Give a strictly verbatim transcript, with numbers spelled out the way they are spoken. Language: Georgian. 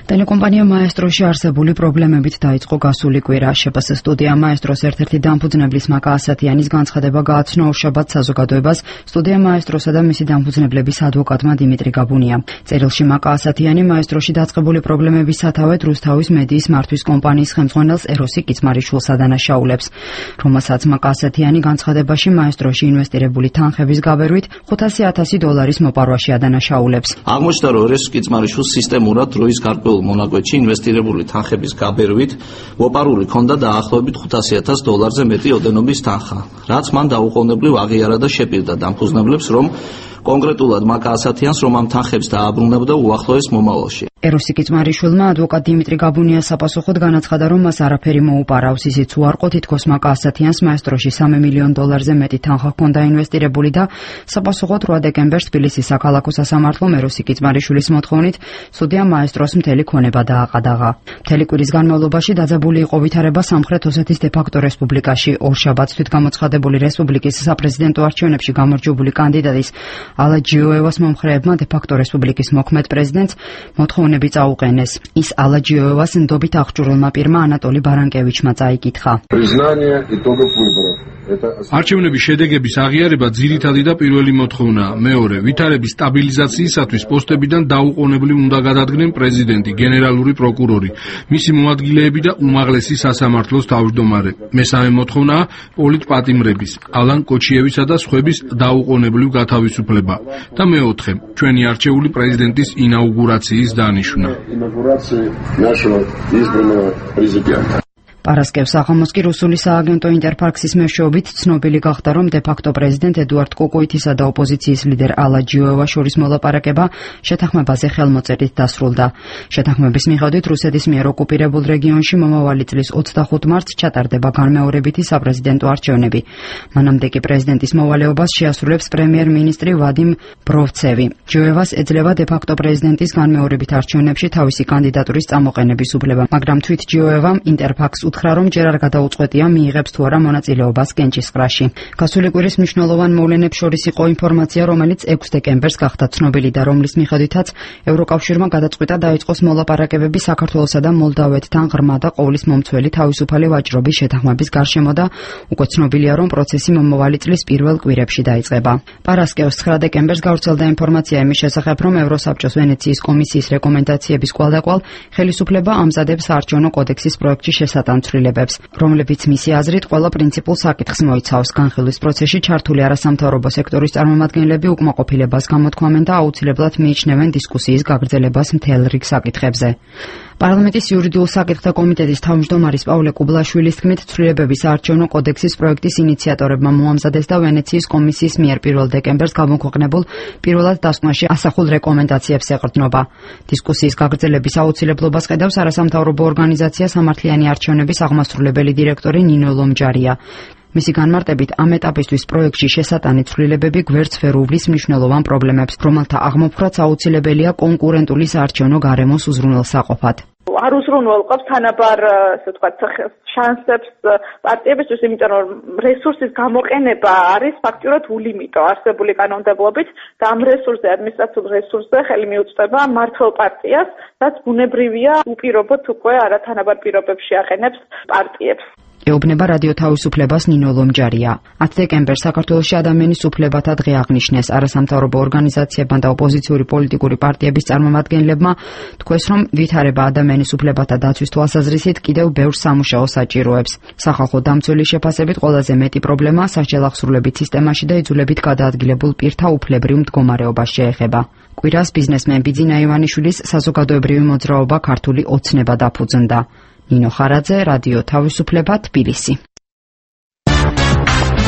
ტელეკომპანია მაესტროში არსებული პრობლემებით დაიწყო გასული კვირა. შპს სტუდია მაესტროს ერთ-ერთი დამფუძნებლის მაკა ასათიანის განცხადება გააცნო ორშაბათს საზოგადოებას სტუდია მაესტროსა და მისი დამფუძნებლების ადვოკატმა დიმიტრი გაბუნია. წერილში მაკა ასათიანი მაესტროში დაწყებული პრობლემების სათავედ რუსთავის მედიის მართვის კომპანიის ხელმძღვანელს ეროსი კიცმარიშვილს ადანაშაულებს, რომელსაც მაკა ასათიანი განცხადებაში მაესტროში ინვესტირებული თანხების გაბერვით ხუთასი ათასი დოლარის მოპარვაში ადანაშაულებს. აღმოჩნდა, რომ ეროსი კიცმარიშვილს სისტემურად დროის გარკვეულ მონაკვეთში ინვესტირებული თანხების გაბერვით მოპარული ჰქონდა დაახლოებით ხუთასი ათას დოლარზე მეტი ოდენობის თანხა, რაც მან დაუყოვნებლივ აღიარა და შეპირდა დამფუძნებლებს, რომ კონკრეტულად მაკა ასათიანს რომ ამ თანხებს დააბრუნებდა უახლოეს მომავალში. ეროსი კიცმარიშვილმა ადვოკატ დიმიტრი გაბუნიას საპასუხოდ განაცხადა, რომ მას არაფერი მოუპარავს, ისიც უარყო თითქოს მაკა ასათიანს მაესტროში სამი მილიონ დოლარზე მეტი თანხა ჰქონდა ინვესტირებული და საპასუხოდ რვა დეკემბერს თბილისის საქალაქო სასამართლომ ეროსი კიცმარიშვილის მოთხოვნით სტუდია მაესტროს მთელი ქონება დააყადაღა. მთელი კვირის განმავლობაში დაძაბული იყო ვითარება სამხრეთ ოსეთის დე-ფაქტო რესპუბლიკაში. ორშაბათს თვითგამოცხადებული რესპუბლიკის საპრეზიდენტო არჩევნებში გამარჯვებული კანდიდატის ალა ჯიოევას მომხრეებმა დე-ფაქტო რესპუბლიკის მოქმედ პრეზიდენტს მოთხოვნები წაუყენეს. ის ალა ჯიოევას ნდობით აღჭურვილმა პირმა ანატოლი ბარანკევიჩმა წაიკითხა. არჩევნების შედეგების აღიარება ძირითადი და პირველი მოთხოვნაა. მეორე, ვითარების სტაბილიზაციისათვის პოსტებიდან დაუყოვნებლივ უნდა გადადგნენ პრეზიდენტი, გენერალური პროკურორი, მისი მოადგილეები და უმაღლესი სასამართლოს თავმჯდომარე. მესამე მოთხოვნაა პოლიტპატიმრების, ალან კოჩიევისა და სხვების დაუყოვნებლივ გათავისუფლება. და მეოთხე, ჩვენი არჩეული პრეზიდენტის ინაუგურაციის დანიშვნა. პარასკევს აღამოს კი რუსული სააგენტო ინტერფაქსის მეშვეობით ცნობილი გახდა, რომ დე-ფაქტო პრეზიდენტ ედუარდ კუკუითისა და ოპოზიციის ლიდერ ალა ჯიოევას შორის მოლაპარაკება შეთანხმებაზე ხელმოწერით დასრულდა. შეთანხმების მიხედვით რუსეთის მიერ ოკუპირებულ რეგიონში მომავალი წლის ოცდახუთ მარტს ჩატარდება განმეორებითი საპრეზიდენტო არჩევნები. მანამდე კი პრეზიდენტის მოვალეობას შეასრულებს პრემიერ-მინისტრი ვადიმ ბროვცევი. ჯიოევას ეძლევა დე-ფაქტო პრეზიდენტის განმეორებით არჩევნებში თავისი კანდიდატურის წამოყენების უფლება, მაგრამ თვით ჯიოევამ ინტერფაქსს უთხრა, რომ ჯერ არ გადაუწყვეტია მიიღებს თუ არა მონაწილეობას კენჭისყრაში. გასული კვირის მნიშვნელოვან მოვლენებს შორის იყო ინფორმაცია, რომელიც ექვსი დეკემბერს გახდა ცნობილი და რომლის მიხედვითაც ევროკავშირმა გადაწყვიტა დაიწყოს მოლაპარაკებები საქართველოსა და მოლდავეთთან ღრმა და ყოვლის მომცველი თავისუფალი ვაჭრობის შეთანხმების გარშემო და უკვე ცნობილია, რომ პროცესი მომავალი წლის პირველ კვირებში დაიწყება. პარასკევს ცხრა დეკემბერს გავრცელდა ინფორმაცია იმის შესახებ, რომ ევროსაბჭოს ვენეციის კომისიის რეკომენდაციების კვალდაკვალ ხელისუფლება ამზადებს საარჩევნო კოდექსის პროექტში შესატანცვლილებებს, რომლებიც მისი აზრით ყველა პრინციპულ საკითხს მოიცავს. განხილვის პროცესში ჩართული არასამთავრობო სექტორის წარმომადგენლები უკმაყოფილებას გამოთქვამენ და აუცილებლად მიიჩნევენ დისკუსიის გაგრძელებას მთელ რიგ საკითხებზე. პარლამენტის იურიდიულ საკითხთა კომიტეტის თავმჯდომარის პავლე კუბლაშვილის თქმით, ცვლილებების საარჩევნო კოდექსის პროექტის ინიციატორებმა მოამზადეს და ვენეციის კომისიის მიერ პირველ დეკემბერს გამოქვეყნებულ პირველად დასკვნაში ასახულ რეკომენდაციებს ეყრდნობა. დისკუსიის გაგრძელების აუცილებლობას ხედავს არასამთავრობო ორგანიზაცია სამართლიანი არჩევნების აღმასრულებელი დირექტორი ნინო ლომჯარია. მისი განმარტებით, ამ ეტაპისთვის პროექტში შესატანი ცვლილებები გვერდს ვერ უვლის მნიშვნელოვან პრობლემებს, რომელთა აღმოფხვრაც აუცილებელია კონკურენტული საარჩევნო გარემოს უზრუნველსაყოფად. არ უზრუნველყოფს თანაბარ, ასე ვთქვათ, შანსებს პარტიებისთვის, იმიტომ რომ რესურსის გამოყენება არის ფაქტიურად ულიმიტო არსებული კანონმდებლობით და ამ რესურსზე, ადმინისტრაციულ რესურსზე ხელი მიუწვდება მმართველ პარტიას, რაც ბუნებრივია უპირობოდ უკვე არათანაბარ პირობებში აყენებს პარტიებს. ეუბნება რადიო თავისუფლებას ნინო ლომჯარია. ათი დეკემბერს საქართველოში ადამიანის უფლებათა დღე აღნიშნეს. არასამთავრობო ორგანიზაციებმა და ოპოზიციური პოლიტიკური პარტიების წარმომადგენლებმა თქვეს, რომ ვითარება ადამიანის უფლებათა დაცვის თვალსაზრისით კიდევ ბევრ სამუშაოს საჭიროებს. სახალხო დამცველის შეფასებით ყველაზე მეტი პრობლემა სასჯელახსრულებით სისტემაში და იძულებით გადაადგილებულ პირთა უფლებრივ მდგომარეობას შეეხება. კვირას ბიზნესმენ ბიძინა ივანიშვილის საზოგადოებრივი მოძრაობა ქართული ოცნება დაფუძნდა. ნინო ხარაძე, რადიო თავისუფლება, თბილისი.